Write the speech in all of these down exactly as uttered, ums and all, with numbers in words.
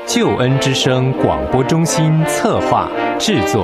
救恩之声广播中心策划制作。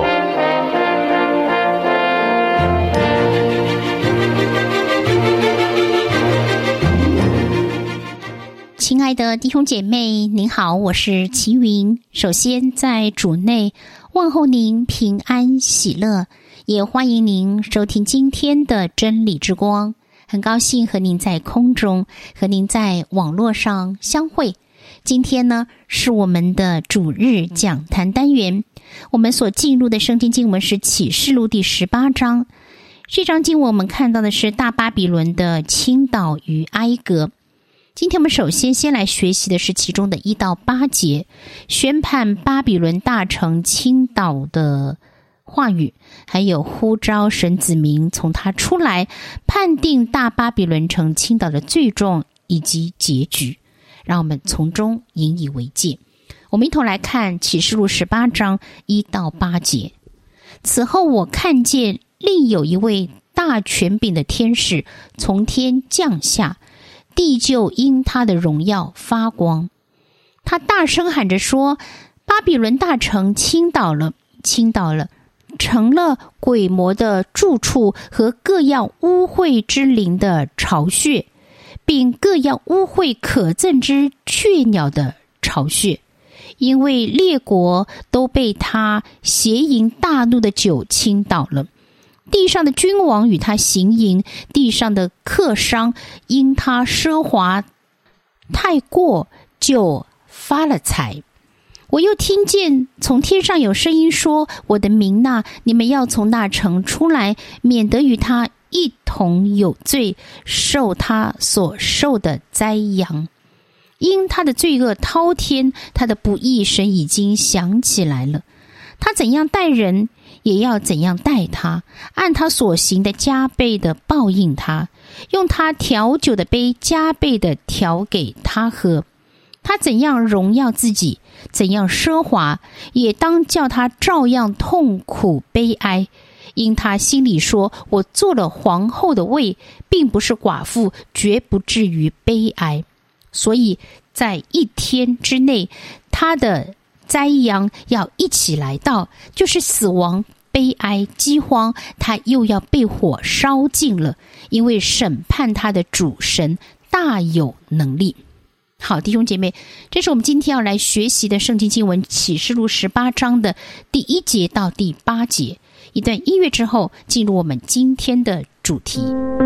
亲爱的弟兄姐妹，您好，我是齐云。首先在主内问候您平安喜乐，也欢迎您收听今天的真理之光。很高兴和您在空中，和您在网络上相会。今天呢，是我们的主日讲坛单元。我们所进入的圣经经文是启示录第十八章。这章经文我们看到的是大巴比伦的倾倒与哀歌。今天我们首先先来学习的是其中的一到八节，宣判巴比伦大城倾倒的话语，还有呼召神子民从他出来，判定大巴比伦城倾倒的罪状以及结局，让我们从中引以为戒。我们一同来看启示录十八章一到八节。此后我看见另有一位大权柄的天使从天降下，地就因他的荣耀发光。他大声喊着说，巴比伦大城倾倒了，倾倒了，成了鬼魔的住处和各样污秽之灵的巢穴，并各样污秽可憎之雀鸟的巢穴，因为列国都被他邪淫大怒的酒倾倒了。地上的君王与他行淫，地上的客商因他奢华太过就发了财。我又听见从天上有声音说，我的民哪，你们要从那城出来，免得与他一同有罪，受他所受的灾殃。因他的罪恶滔天，他的不义神已经想起来了。他怎样待人，也要怎样待他，按他所行的加倍的报应他，用他调酒的杯加倍的调给他喝。他怎样荣耀自己，怎样奢华，也当叫他照样痛苦悲哀。因他心里说，我做了皇后的位，并不是寡妇，绝不至于悲哀。所以在一天之内，他的灾殃要一起来到，就是死亡、悲哀、饥荒，他又要被火烧尽了，因为审判他的主神大有能力。好，弟兄姐妹，这是我们今天要来学习的圣经经文启示录十八章的第一节到第八节。一段音乐之后，进入我们今天的主题。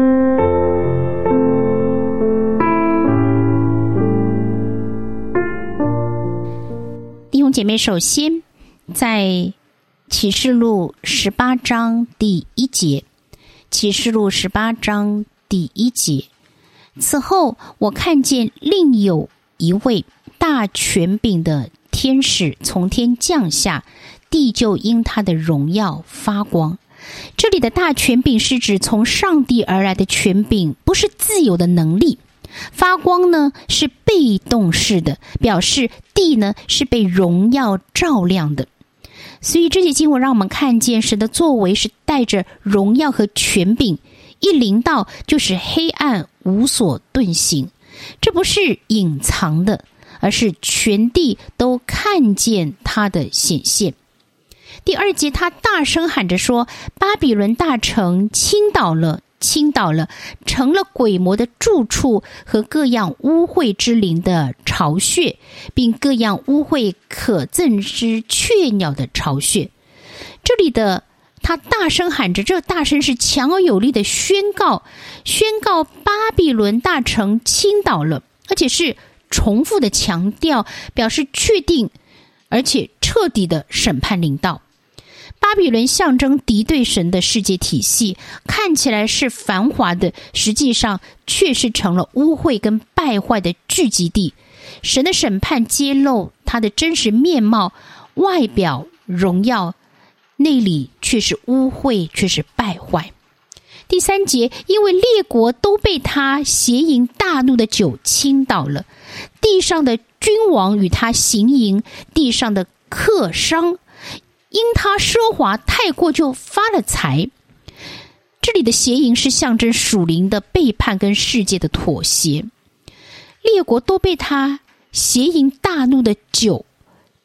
弟兄姐妹，首先在启示录十八章第一节，启示录十八章第一节，此后我看见另有一位大权柄的天使从天降下，地就因他的荣耀发光。这里的大权柄是指从上帝而来的权柄，不是自由的能力。发光呢是被动式的，表示地呢是被荣耀照亮的。所以这些经文让我们看见神的作为是带着荣耀和权柄，一临到就使黑暗无所遁形。这不是隐藏的，而是全地都看见他的显现。第二节，他大声喊着说，巴比伦大城倾倒了，倾倒了，成了鬼魔的住处和各样污秽之灵的巢穴，并各样污秽可憎之雀鸟的巢穴。这里的他大声喊着，这大声是强而有力的宣告，宣告巴比伦大城倾倒了，而且是重复的强调，表示确定而且彻底的审判临到。巴比伦象征敌对神的世界体系，看起来是繁华的，实际上却是成了污秽跟败坏的聚集地。神的审判揭露他的真实面貌，外表荣耀，内里却是污秽，却是败坏。第三节，因为列国都被他邪淫大怒的酒倾倒了，地上的君王与他行淫，地上的客商因他奢华太过就发了财。这里的邪淫是象征属灵的背叛跟世界的妥协。列国都被他邪淫大怒的酒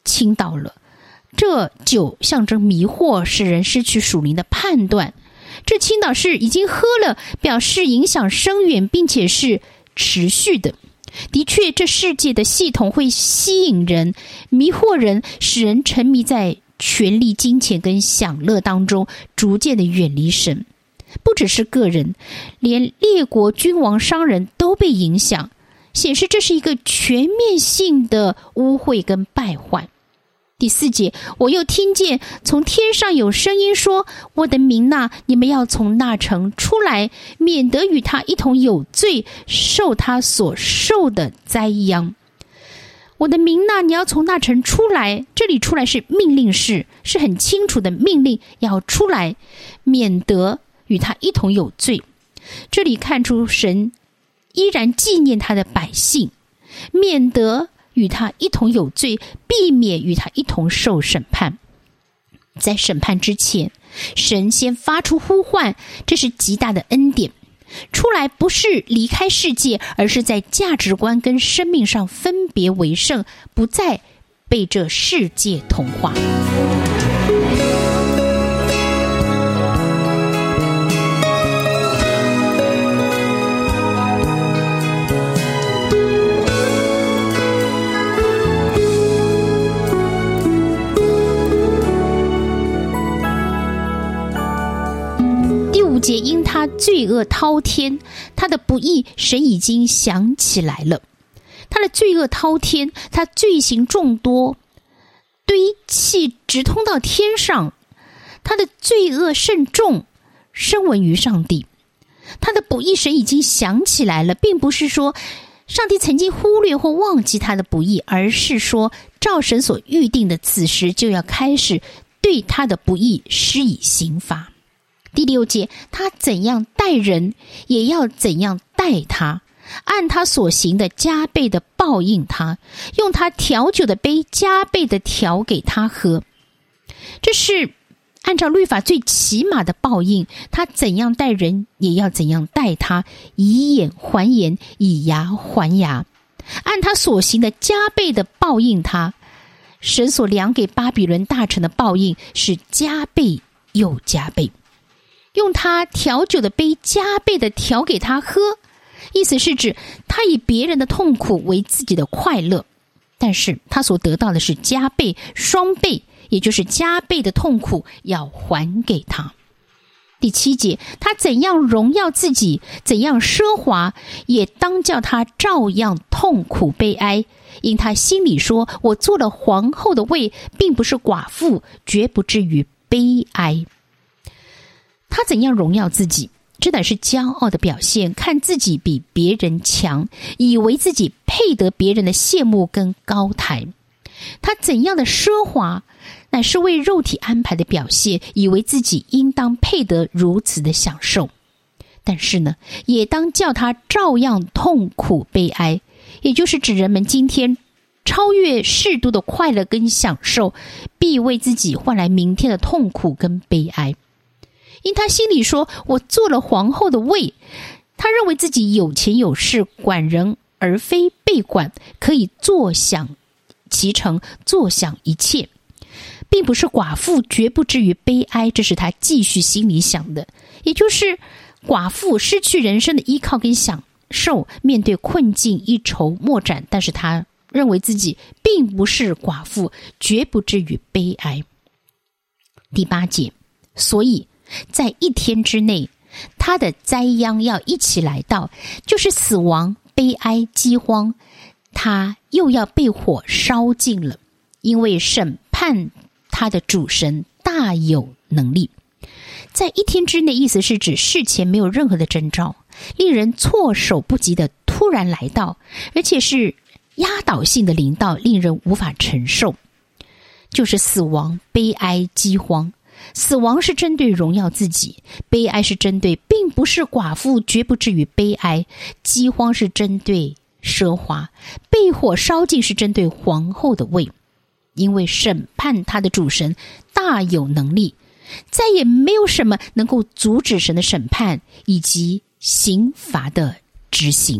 倾倒了。这酒象征迷惑，使人失去属灵的判断。这倾倒是已经喝了，表示影响深远，并且是持续的。的确，这世界的系统会吸引人，迷惑人，使人沉迷在权力、金钱跟享乐当中，逐渐的远离神。不只是个人，连列国、君王、商人都被影响，显示这是一个全面性的污秽跟败坏。第四节，我又听见从天上有声音说，我的民哪，你们要从那城出来，免得与他一同有罪，受他所受的灾殃。我的民哪，你要从那城出来，这里出来是命令式，是很清楚的命令，要出来，免得与他一同有罪。这里看出神依然纪念他的百姓，免得与他一同有罪，避免与他一同受审判。在审判之前，神先发出呼唤，这是极大的恩典。出来不是离开世界，而是在价值观跟生命上分别为圣，不再被这世界同化。节因他罪恶滔天，他的不义神已经想起来了。他的罪恶滔天，他罪行众多，堆砌直通到天上。他的罪恶甚重，声闻于上帝。他的不义神已经想起来了，并不是说上帝曾经忽略或忘记他的不义，而是说照神所预定的，此时就要开始对他的不义施以刑罚。第六节，他怎样待人，也要怎样待他，按他所行的加倍的报应他，用他调酒的杯加倍的调给他喝。这是按照律法最起码的报应，他怎样待人，也要怎样待他，以眼还眼，以牙还牙，按他所行的加倍的报应他。神所量给巴比伦大臣的报应是加倍又加倍，用他调酒的杯加倍的调给他喝，意思是指他以别人的痛苦为自己的快乐，但是他所得到的是加倍双倍，也就是加倍的痛苦要还给他。第七节，他怎样荣耀自己，怎样奢华，也当叫他照样痛苦悲哀，因他心里说，我做了皇后的位，并不是寡妇，绝不至于悲哀。他怎样荣耀自己，这乃是骄傲的表现，看自己比别人强，以为自己配得别人的羡慕跟高抬。他怎样的奢华，乃是为肉体安排的表现，以为自己应当配得如此的享受。但是呢，也当叫他照样痛苦悲哀，也就是指人们今天超越适度的快乐跟享受，必为自己换来明天的痛苦跟悲哀。因他心里说，我做了皇后的位，他认为自己有钱有势，管人而非被管，可以坐享其成，坐享一切，并不是寡妇，绝不至于悲哀，这是他继续心里想的。也就是寡妇失去人生的依靠跟享受，面对困境一筹莫展，但是他认为自己并不是寡妇，绝不至于悲哀。第八节，所以在一天之内，他的灾殃要一起来到，就是死亡、悲哀、饥荒，他又要被火烧尽了，因为审判他的主神大有能力。在一天之内，意思是指事前没有任何的征兆，令人措手不及的突然来到，而且是压倒性的临到，令人无法承受，就是死亡、悲哀、饥荒。死亡是针对荣耀自己，悲哀是针对并不是寡妇，绝不至于悲哀，饥荒是针对奢华，被火烧尽是针对皇后的位。因为审判他的主神大有能力，再也没有什么能够阻止神的审判以及刑罚的执行。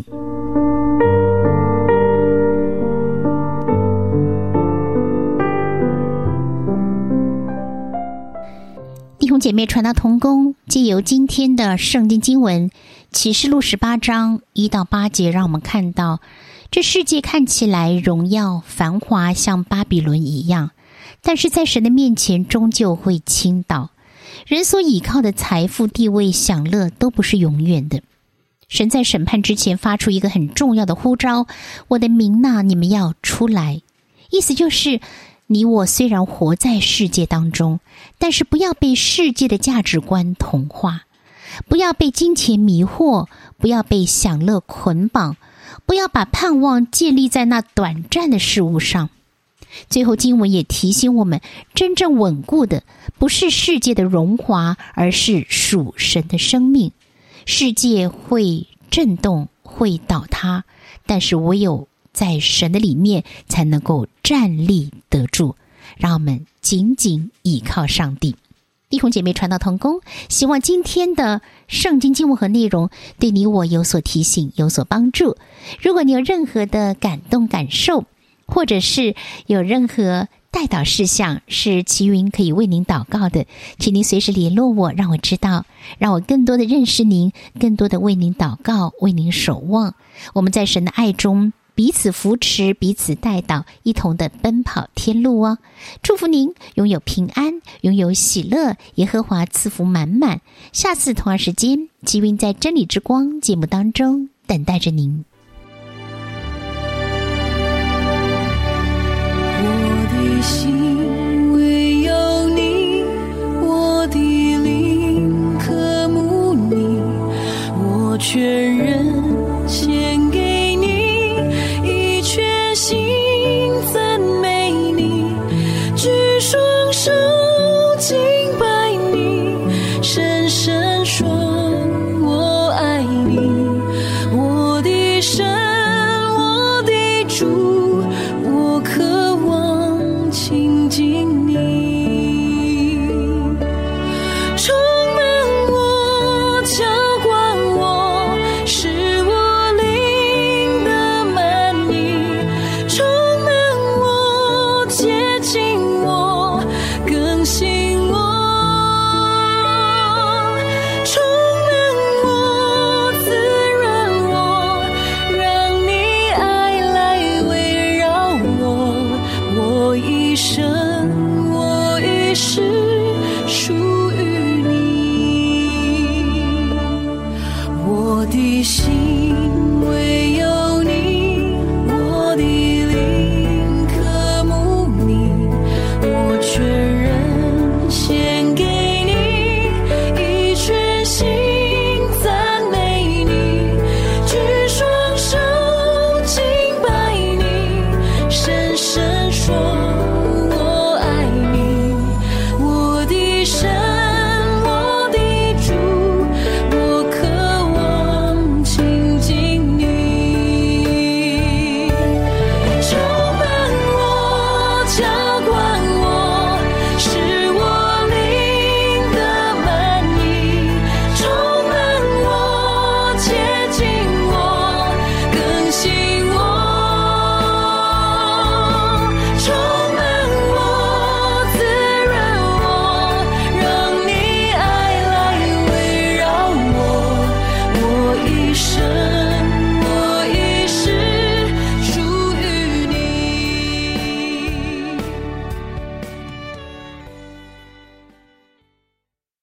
兄姐妹传道同工，藉由今天的圣经经文启示录十八章一到八节，让我们看到这世界看起来荣耀繁华，像巴比伦一样，但是在神的面前终究会倾倒。人所倚靠的财富、地位、享乐都不是永远的。神在审判之前发出一个很重要的呼召，我的民哪，你们要出来。意思就是你我虽然活在世界当中，但是不要被世界的价值观同化，不要被金钱迷惑，不要被享乐捆绑，不要把盼望建立在那短暂的事物上。最后经文也提醒我们，真正稳固的不是世界的荣华，而是属神的生命。世界会震动，会倒塌，但是唯有在神的里面才能够站立得住。让我们紧紧倚靠上帝。弟兄姐妹传道同工，希望今天的圣经经文和内容对你我有所提醒，有所帮助。如果你有任何的感动感受，或者是有任何代祷事项是齐云可以为您祷告的，请您随时联络我，让我知道，让我更多的认识您，更多的为您祷告，为您守望。我们在神的爱中彼此扶持，彼此代祷，一同的奔跑天路哦。祝福您拥有平安，拥有喜乐，耶和华赐福满满。下次同样时间，齐云在真理之光节目当中等待着您。 我的心唯有你，我的灵渴慕你，我全人献给你，一全心